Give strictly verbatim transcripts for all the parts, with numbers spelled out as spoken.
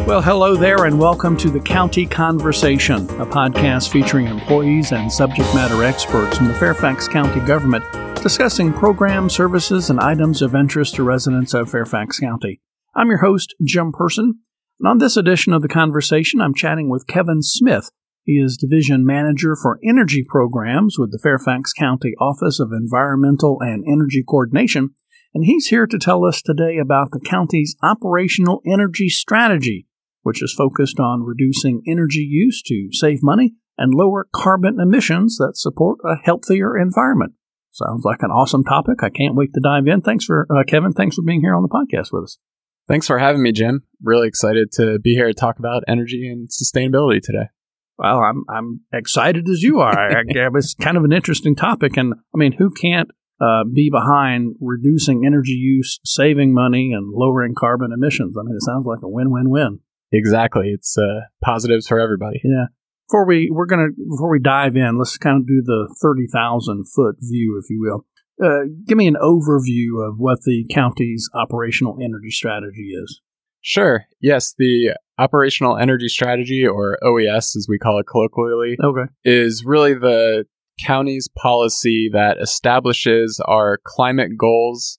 Well, hello there, and welcome to the County Conversation, a podcast featuring employees and subject matter experts from the Fairfax County government discussing programs, services, and items of interest to residents of Fairfax County. I'm your host, Jim Person, and on this edition of the Conversation, I'm chatting with Kevin Smith. He is Division Manager for Energy Programs with the Fairfax County Office of Environmental and Energy Coordination, and he's here to tell us today about the county's operational energy strategy, which is focused on reducing energy use to save money and lower carbon emissions that support a healthier environment. Sounds like an awesome topic. I can't wait to dive in. Thanks for, uh, Kevin, thanks for being here on the podcast with us. Thanks for having me, Jim. Really excited to be here to talk about energy and sustainability today. Well, I'm I'm excited as you are. I, I, it's kind of an interesting topic. And I mean, who can't uh, be behind reducing energy use, saving money, and lowering carbon emissions? I mean, it sounds like a win-win-win. Exactly. It's uh, positives for everybody. Yeah. Before we we're gonna before we dive in, let's kind of do the thirty thousand foot view, if you will. Uh, give me an overview of what the county's operational energy strategy is. Sure. Yes, the operational energy strategy, or O E S as we call it colloquially, okay. is really the county's policy that establishes our climate goals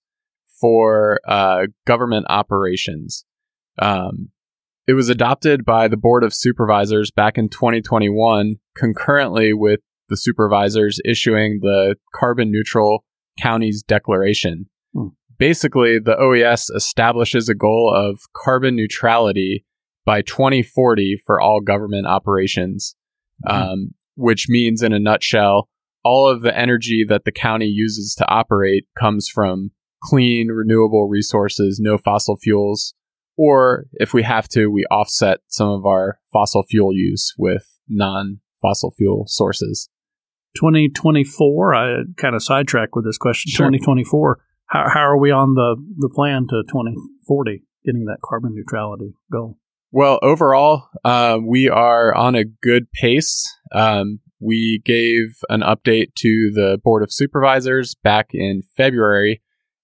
for uh, government operations. Um, It was adopted by the Board of Supervisors back in twenty twenty-one, concurrently with the supervisors issuing the Carbon Neutral Counties Declaration. Hmm. Basically, the O E S establishes a goal of carbon neutrality by twenty forty for all government operations, hmm. um, which means, in a nutshell, all of the energy that the county uses to operate comes from clean, renewable resources, no fossil fuels. Or if we have to, we offset some of our fossil fuel use with non-fossil fuel sources. twenty twenty-four, I kind of sidetracked with this question. Sure. twenty twenty-four, how, how are we on the, the plan to twenty forty, getting that carbon neutrality goal? Well, overall, uh, we are on a good pace. Um, we gave an update to the Board of Supervisors back in February.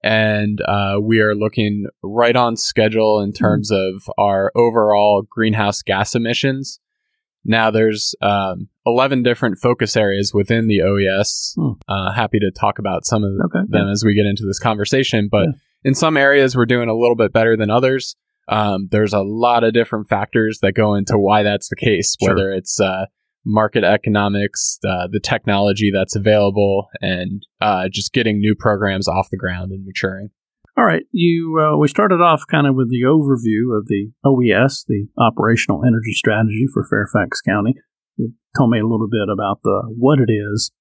And uh, we are looking right on schedule in terms mm. of our overall greenhouse gas emissions. Now, there's um, eleven different focus areas within the O E S. Mm. Uh, happy to talk about some of okay, them yeah. as we get into this conversation. But yeah. in some areas, we're doing a little bit better than others. Um, there's a lot of different factors that go into why that's the case, sure. whether it's uh, market economics, uh, the technology that's available, and uh, just getting new programs off the ground and maturing. All right. You uh, we started off kind of with the overview of the O E S, the Operational Energy Strategy for Fairfax County. You told me a little bit about the what it is.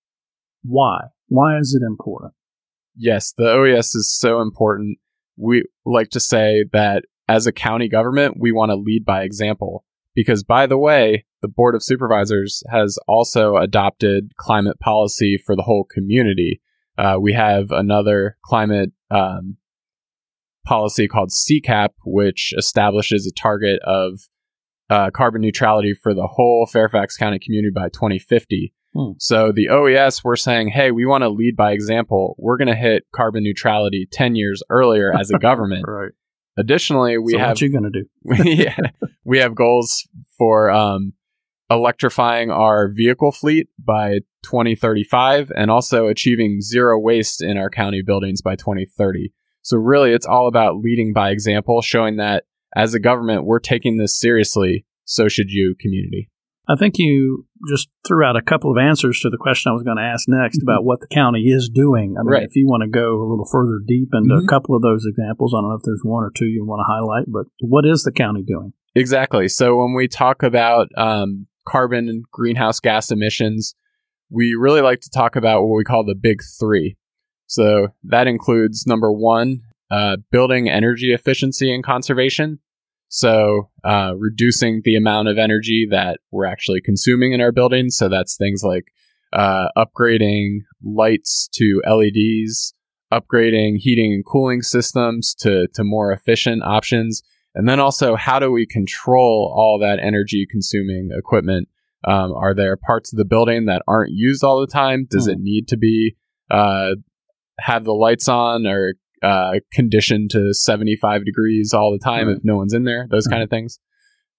Why? Why is it important? Yes, the O E S is so important. We like to say that as a county government, we want to lead by example. Because, by the way, the Board of Supervisors has also adopted climate policy for the whole community. Uh, we have another climate um, policy called C CAP, which establishes a target of uh, carbon neutrality for the whole Fairfax County community by twenty fifty. Hmm. So the O E S, we're saying, hey, we want to lead by example. We're going to hit carbon neutrality ten years earlier as a government. Right. Additionally, we so have what you gonna do? yeah, we have goals for um, electrifying our vehicle fleet by twenty thirty-five, and also achieving zero waste in our county buildings by twenty thirty. So really, it's all about leading by example, showing that as a government, we're taking this seriously. So should you, community. I think you just threw out a couple of answers to the question I was going to ask next about what the county is doing. I mean, right. if you want to go a little further deep into mm-hmm. a couple of those examples, I don't know if there's one or two you want to highlight, but what is the county doing? Exactly. So when we talk about um, carbon and greenhouse gas emissions, we really like to talk about what we call the big three. So that includes, number one, uh, building energy efficiency and conservation. So uh, reducing the amount of energy that we're actually consuming in our buildings. So that's things like uh, upgrading lights to L E Ds, upgrading heating and cooling systems to, to more efficient options. And then also, how do we control all that energy consuming equipment? Um, are there parts of the building that aren't used all the time? Does mm. it need to be uh, have the lights on or uh, conditioned to seventy-five degrees all the time mm. if no one's in there? Those mm. kind of things.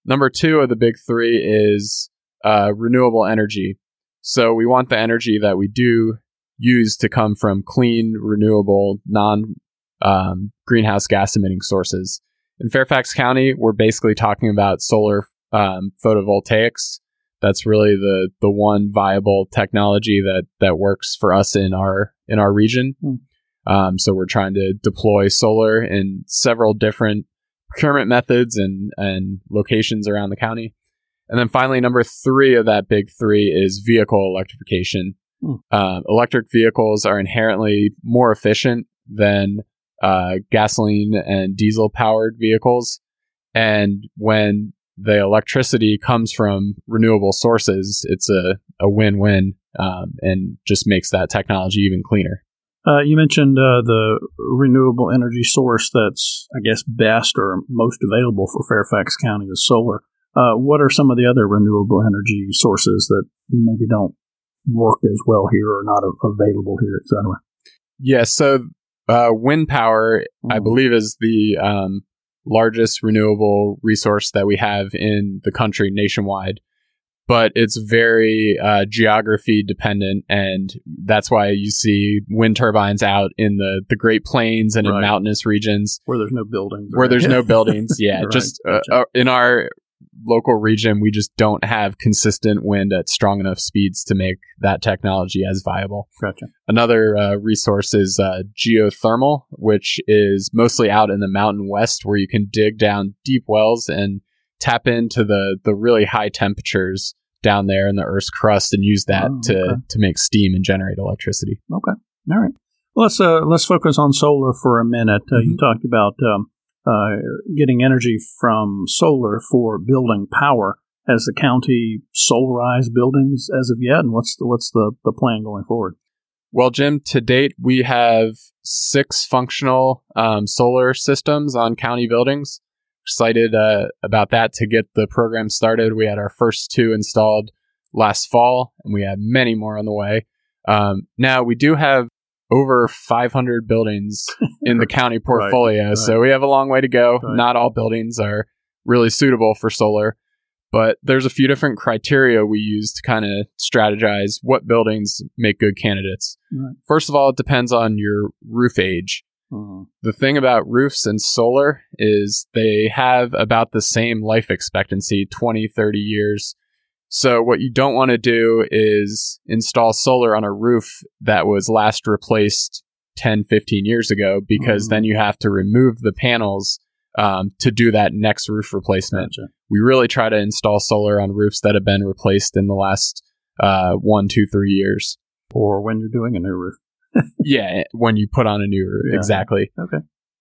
Number two of the big three is uh, renewable energy. So we want the energy that we do use to come from clean, renewable, non um, greenhouse gas emitting sources. In Fairfax County, we're basically talking about solar um, photovoltaics. That's really the the one viable technology that that works for us in our in our region. Mm. Um, so we're trying to deploy solar in several different procurement methods and and locations around the county. And then finally, number three of that big three is vehicle electrification. Mm. Uh, electric vehicles are inherently more efficient than uh, gasoline and diesel powered vehicles. And when the electricity comes from renewable sources, it's a, a win-win um, and just makes that technology even cleaner. Uh, you mentioned uh, the renewable energy source that's, I guess, best or most available for Fairfax County is solar. Uh, what are some of the other renewable energy sources that maybe don't work as well here or not a- available here, et cetera? Yeah, so uh, wind power, mm. I believe, is the um, largest renewable resource that we have in the country nationwide. But it's very uh, geography dependent, and that's why you see wind turbines out in the, the Great Plains and right. in mountainous regions. Where there's no buildings. Where right? there's no buildings, yeah. right. Just uh, gotcha. uh, in our local region, we just don't have consistent wind at strong enough speeds to make that technology as viable. Gotcha. Another uh, resource is uh, geothermal, which is mostly out in the Mountain West, where you can dig down deep wells and tap into the the really high temperatures down there in the Earth's crust and use that oh, to okay. to make steam and generate electricity. Okay, all right. Well, let's uh, let's focus on solar for a minute. Uh, mm-hmm. You talked about um, uh, getting energy from solar for building power. Has the county solarized buildings as of yet, and what's the, what's the, the plan going forward? Well, Jim, to date we have six functional um, solar systems on county buildings. Excited uh, about that to get the program started. We had our first two installed last fall, and we have many more on the way. Um, now, we do have over five hundred buildings in the county portfolio, right, right. so we have a long way to go. Right. Not all buildings are really suitable for solar, but there's a few different criteria we use to kind of strategize what buildings make good candidates. Right. First of all, it depends on your roof age. Mm-hmm. The thing about roofs and solar is they have about the same life expectancy, twenty, thirty years. So what you don't want to do is install solar on a roof that was last replaced ten, fifteen years ago, because mm-hmm. then you have to remove the panels um, to do that next roof replacement. Gotcha. We really try to install solar on roofs that have been replaced in the last uh, one, two, three years. Or when you're doing a new roof. Yeah, when you put on a new roof, yeah. exactly. Okay.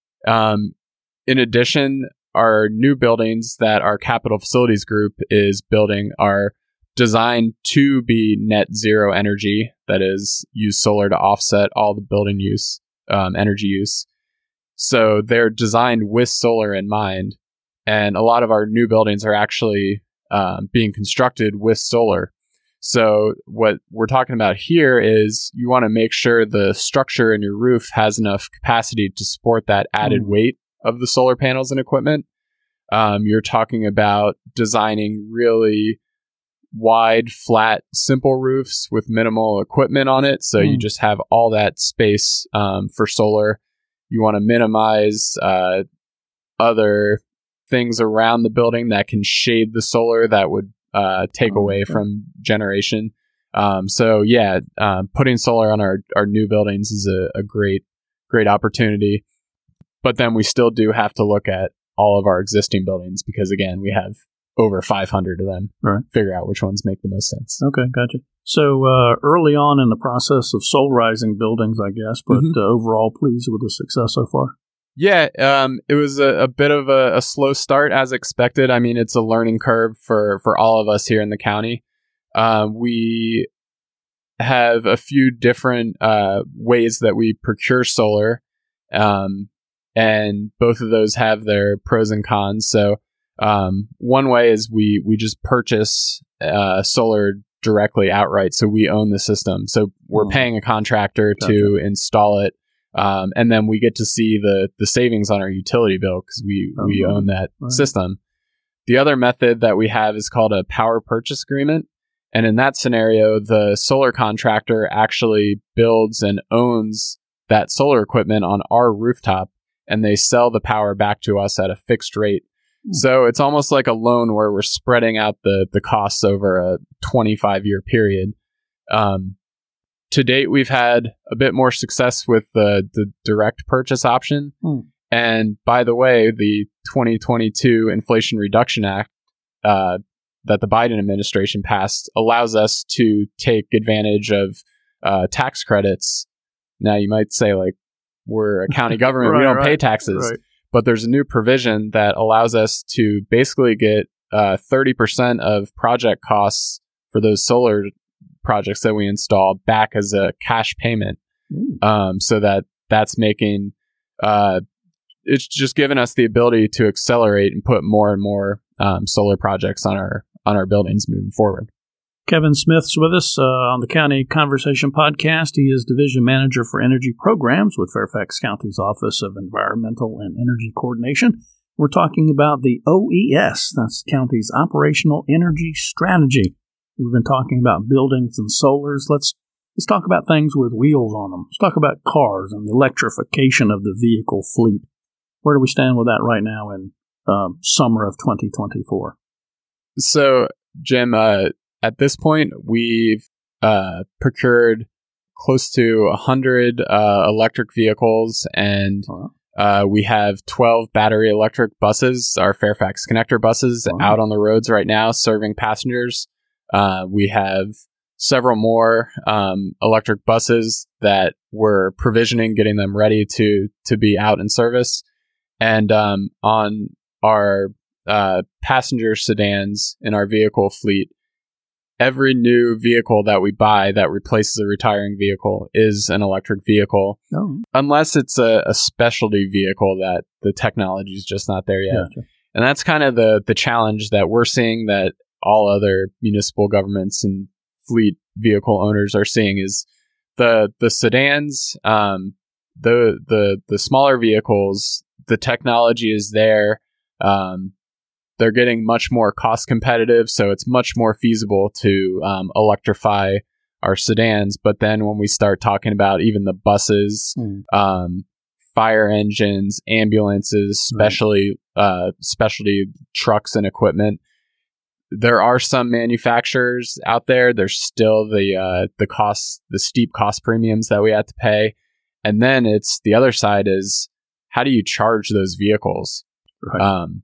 Um, in addition, our new buildings that our Capital Facilities Group is building are designed to be net zero energy. That is, use solar to offset all the building use, um, energy use. So they're designed with solar in mind. And a lot of our new buildings are actually um, being constructed with solar. So what we're talking about here is you want to make sure the structure in your roof has enough capacity to support that added mm. weight of the solar panels and equipment. Um, you're talking about designing really wide, flat, simple roofs with minimal equipment on it. So mm. you just have all that space um, for solar. You want to minimize uh, other things around the building that can shade the solar that would Uh, take oh, away okay. from generation. Um, so yeah, uh, putting solar on our, our new buildings is a, a great, great opportunity. But then we still do have to look at all of our existing buildings because, again, we have over five hundred of them. Right. Figure out which ones make the most sense. Okay, gotcha. So uh, early on in the process of solarizing buildings, I guess, but mm-hmm. uh, overall pleased with the success so far? Yeah, um, it was a, a bit of a, a slow start as expected. I mean, it's a learning curve for, for all of us here in the county. Uh, we have a few different uh, ways that we procure solar, um, and both of those have their pros and cons. So um, one way is we, we just purchase uh, solar directly outright, so we own the system. So we're mm. paying a contractor gotcha. to install it. Um, and then we get to see the, the savings on our utility bill because we, oh, we own that right. system. The other method that we have is called a power purchase agreement. And in that scenario, the solar contractor actually builds and owns that solar equipment on our rooftop, and they sell the power back to us at a fixed rate. Mm. So it's almost like a loan where we're spreading out the, the costs over a twenty-five year period. Um, to date, we've had a bit more success with the, the direct purchase option. Mm. And by the way, the twenty twenty-two Inflation Reduction Act uh, that the Biden administration passed allows us to take advantage of uh, tax credits. Now, you might say, like, we're a county government, right, we don't right, pay taxes. Right. But there's a new provision that allows us to basically get uh, thirty percent of project costs for those solar projects that we install back as a cash payment. Mm. Um, so that that's making, uh, it's just given us the ability to accelerate and put more and more um, solar projects on our on our buildings moving forward. Kevin Smith's with us uh, on the County Conversation podcast. He is Division Manager for Energy Programs with Fairfax County's Office of Environmental and Energy Coordination. We're talking about the O E S, that's the county's Operational Energy Strategy. We've been talking about buildings and solars. Let's let's talk about things with wheels on them. Let's talk about cars and the electrification of the vehicle fleet. Where do we stand with that right now in um, summer of twenty twenty-four? So, Jim, uh, at this point, we've uh, procured close to one hundred uh, electric vehicles, and uh, we have twelve battery electric buses, our Fairfax Connector buses, wow. out on the roads right now serving passengers. Uh, we have several more um, electric buses that we're provisioning, getting them ready to to be out in service. And um, on our uh, passenger sedans in our vehicle fleet, every new vehicle that we buy that replaces a retiring vehicle is an electric vehicle, oh. unless it's a, a specialty vehicle that the technology is just not there yet. Gotcha. And that's kind of the the challenge that we're seeing, that all other municipal governments and fleet vehicle owners are seeing, is the the sedans, um, the the the smaller vehicles. The technology is there. Um, they're getting much more cost competitive, so it's much more feasible to um, electrify our sedans. But then when we start talking about even the buses, mm. um, fire engines, ambulances, specially mm. uh, specialty trucks and equipment, there are some manufacturers out there. There's still the uh, the cost, the steep cost premiums that we have to pay, and then it's the other side is, how do you charge those vehicles? Right. Um,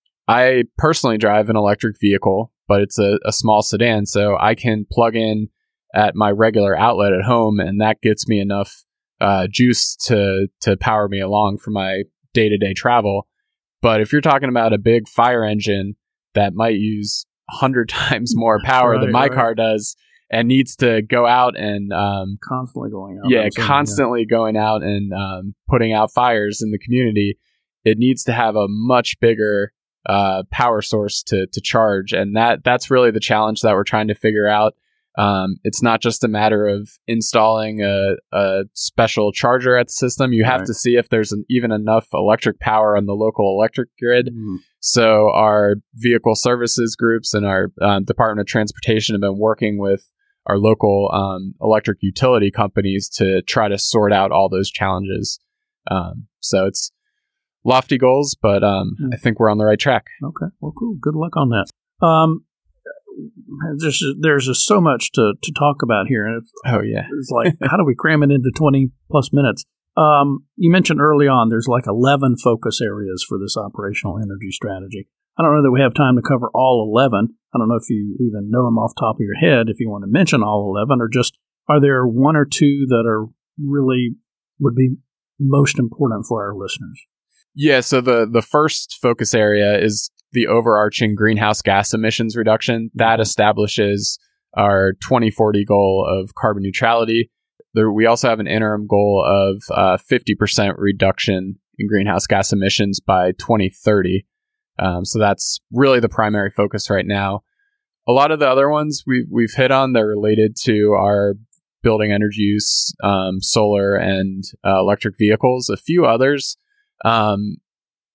I personally drive an electric vehicle, but it's a, a small sedan, so I can plug in at my regular outlet at home, and that gets me enough uh, juice to to power me along for my day-to-day travel. But if you're talking about a big fire engine that might use one hundred times more power right, than my right. car does, and needs to go out and um, constantly going out. Yeah, constantly yeah. going out and um, putting out fires in the community. It needs to have a much bigger uh, power source to to charge, and that that's really the challenge that we're trying to figure out. Um, it's not just a matter of installing a, a special charger at the system. You have right. to see if there's an, even enough electric power on the local electric grid. Mm. So our vehicle services groups and our um, Department of Transportation have been working with our local um, electric utility companies to try to sort out all those challenges. Um, so it's lofty goals, but um, mm. I think we're on the right track. Okay, well, cool. Good luck on that. Um, there's there's just so much to, to talk about here. And it's, oh yeah, it's like, how do we cram it into twenty plus minutes? Um, you mentioned early on there's like eleven focus areas for this operational energy strategy. I don't know that we have time to cover all eleven. I don't know if you even know them off the top of your head, if you want to mention all eleven, or just are there one or two that are really would be most important for our listeners? Yeah, so the, the first focus area is the overarching greenhouse gas emissions reduction. That establishes our twenty forty goal of carbon neutrality. There, we also have an interim goal of uh, fifty percent reduction in greenhouse gas emissions by twenty thirty. Um, so that's really the primary focus right now. A lot of the other ones we've, we've hit on, they're related to our building energy use, um, solar and uh, electric vehicles. A few others, um,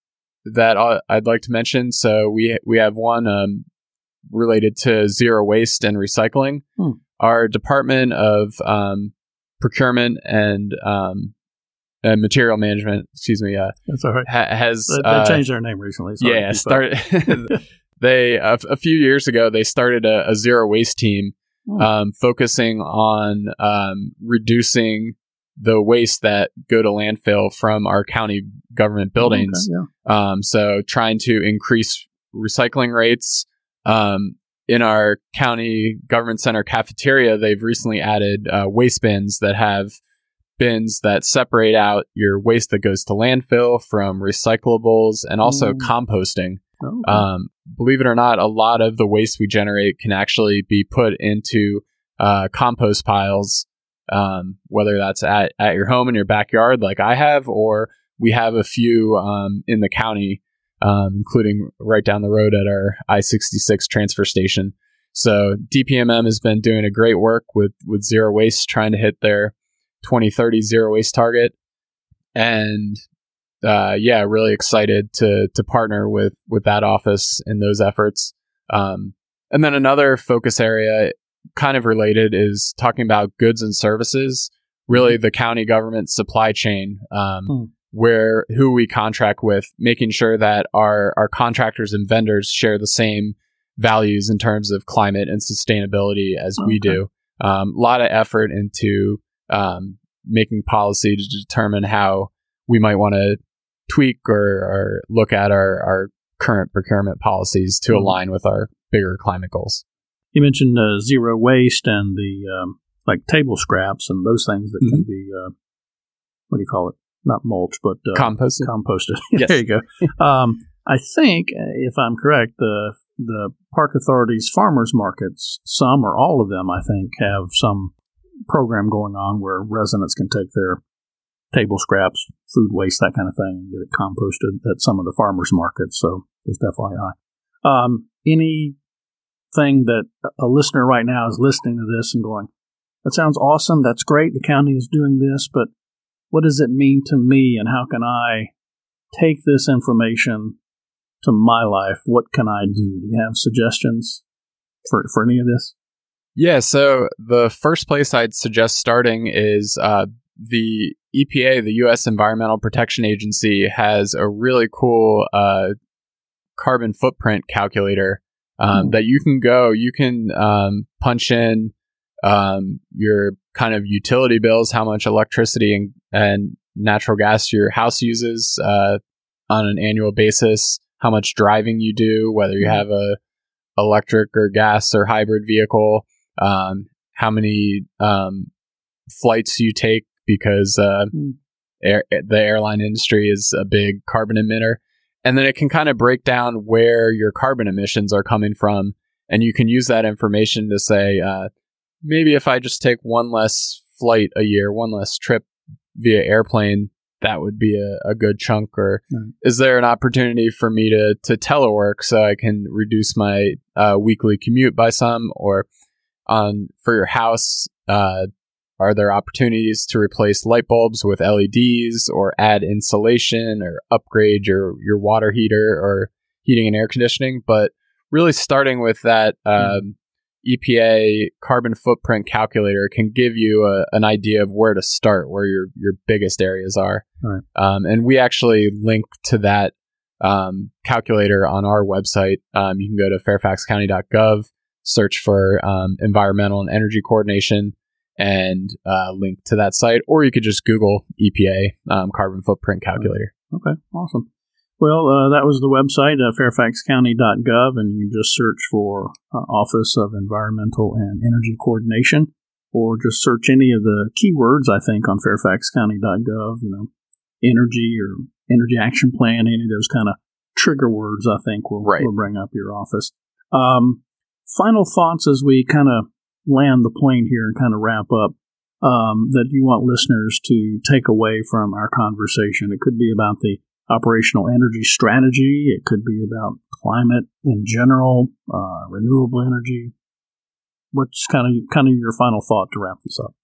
that I'd like to mention. So we we have one um, related to zero waste and recycling. Hmm. Our Department of um, Procurement and um, uh, Material Management, excuse me, uh, that's all right. Ha- has they, they uh, changed their name recently. Sorry yeah, started. they a, a few years ago they started a, a zero waste team, hmm. um, focusing on um, reducing the waste that go to landfill from our county government buildings. Okay, yeah. Um, so trying to increase recycling rates. Um, in our county government center cafeteria, they've recently added uh, waste bins that have bins that separate out your waste that goes to landfill from recyclables and also mm. composting. Oh, okay. Um, believe it or not, a lot of the waste we generate can actually be put into uh, compost piles. Um, whether that's at, at your home in your backyard, like I have, or we have a few um, in the county, um, including right down the road at our I sixty-six transfer station. So D P M M has been doing a great work with, with zero waste, trying to hit their twenty thirty zero waste target. And uh, yeah, really excited to to partner with, with that office in those efforts. Um, and then another focus area, kind of related, is talking about goods and services, really the county government supply chain, um, hmm. where who we contract with, making sure that our, our contractors and vendors share the same values in terms of climate and sustainability as okay. we do. A um, lot of effort into um, making policy to determine how we might want to tweak or, or look at our, our current procurement policies to hmm. align with our bigger climate goals. You mentioned uh, zero waste and the um, like table scraps and those things that mm-hmm. can be uh, what do you call it? Not mulch, but uh, composted. Composted. Yes. There you go. Um, I think, if I'm correct, the the Park Authority's farmers markets, some or all of them, I think, have some program going on where residents can take their table scraps, food waste, that kind of thing, and get it composted at some of the farmers markets. So just F Y I. Um, any thing that a listener right now is listening to this and going, that sounds awesome, that's great, the county is doing this, but what does it mean to me, and how can I take this information to my life? What can I do? Do you have suggestions for, for any of this? Yeah, so the first place I'd suggest starting is uh, the E P A, the U S Environmental Protection Agency, has a really cool uh, carbon footprint calculator Um, mm. that you can go, you can um, punch in um, your kind of utility bills, how much electricity and, and natural gas your house uses uh, on an annual basis, how much driving you do, whether you have a electric or gas or hybrid vehicle, um, how many um, flights you take, because uh, mm. air, the airline industry is a big carbon emitter. And then it can kind of break down where your carbon emissions are coming from. And you can use that information to say, uh, maybe if I just take one less flight a year, one less trip via airplane, that would be a, a good chunk. Or mm. is there an opportunity for me to, to telework so I can reduce my uh, weekly commute by some? Or on for your house, uh, are there opportunities to replace light bulbs with L E Ds, or add insulation, or upgrade your, your water heater or heating and air conditioning? But really starting with that um, E P A carbon footprint calculator can give you a, an idea of where to start, where your, your biggest areas are. Right. Um, and we actually link to that um, calculator on our website. Um, you can go to fairfax county dot gov, search for um, environmental and energy coordination, and uh, link to that site, or you could just Google E P A um, carbon footprint calculator. Okay, awesome. Well, uh, that was the website, uh, fairfax county dot gov, and you can just search for uh, Office of Environmental and Energy Coordination, or just search any of the keywords, I think, on fairfax county dot gov, you know, energy or energy action plan, any of those kind of trigger words, I think, will, right. will bring up your office. Um, final thoughts as we kind of land the plane here and kind of wrap up, um, that you want listeners to take away from our conversation. It could be about the operational energy strategy. It could be about climate in general, uh, renewable energy. What's kind of kind of your final thought to wrap this up?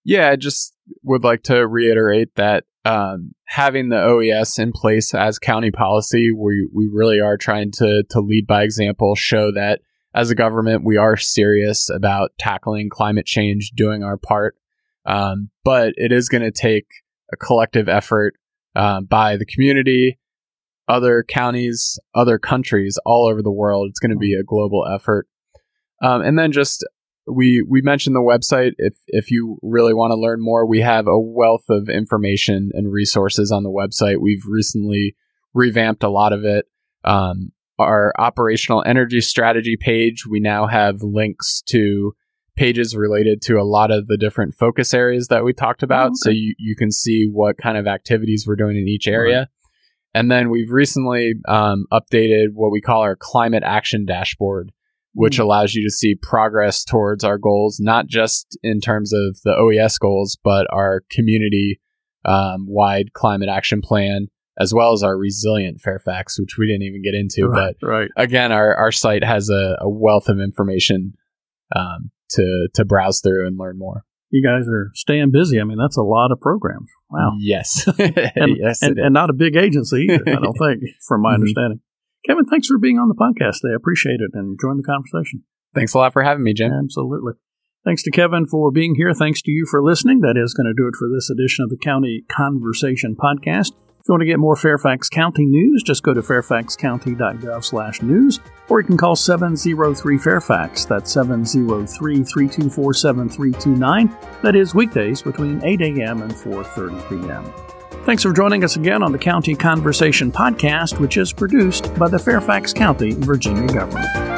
Yeah, I just would like to reiterate that um, having the O E S in place as county policy, we we really are trying to to lead by example, show that as a government we are serious about tackling climate change, doing our part. Um, but it is going to take a collective effort uh, by the community, other counties, other countries all over the world. It's going to be a global effort. Um, and then just we we mentioned the website. If if you really want to learn more, we have a wealth of information and resources on the website. We've recently revamped a lot of it. Um, our operational energy strategy page, we now have links to pages related to a lot of the different focus areas that we talked about. Oh, okay. So you, you can see what kind of activities we're doing in each area. Right. And then we've recently um, updated what we call our climate action dashboard, which mm. allows you to see progress towards our goals, not just in terms of the O E S goals, but our community um, wide climate action plan, as well as our resilient Fairfax, which we didn't even get into. Right, but right. again, our, our site has a, a wealth of information um, to to browse through and learn more. You guys are staying busy. I mean, that's a lot of programs. Wow. Yes. and, yes, and, and not a big agency either, I don't think, from my mm-hmm. understanding. Kevin, thanks for being on the podcast today. I appreciate it and enjoying the conversation. Thanks a lot for having me, Jim. Absolutely. Thanks to Kevin for being here. Thanks to you for listening. That is going to do it for this edition of the County Conversation Podcast. If you want to get more Fairfax County news, just go to fairfax county dot gov slash news, or you can call seven oh three Fairfax. That's seven oh three, three two four, seven three two nine. That is weekdays between eight a.m. and four thirty p.m. Thanks for joining us again on the County Conversation Podcast, which is produced by the Fairfax County, Virginia government.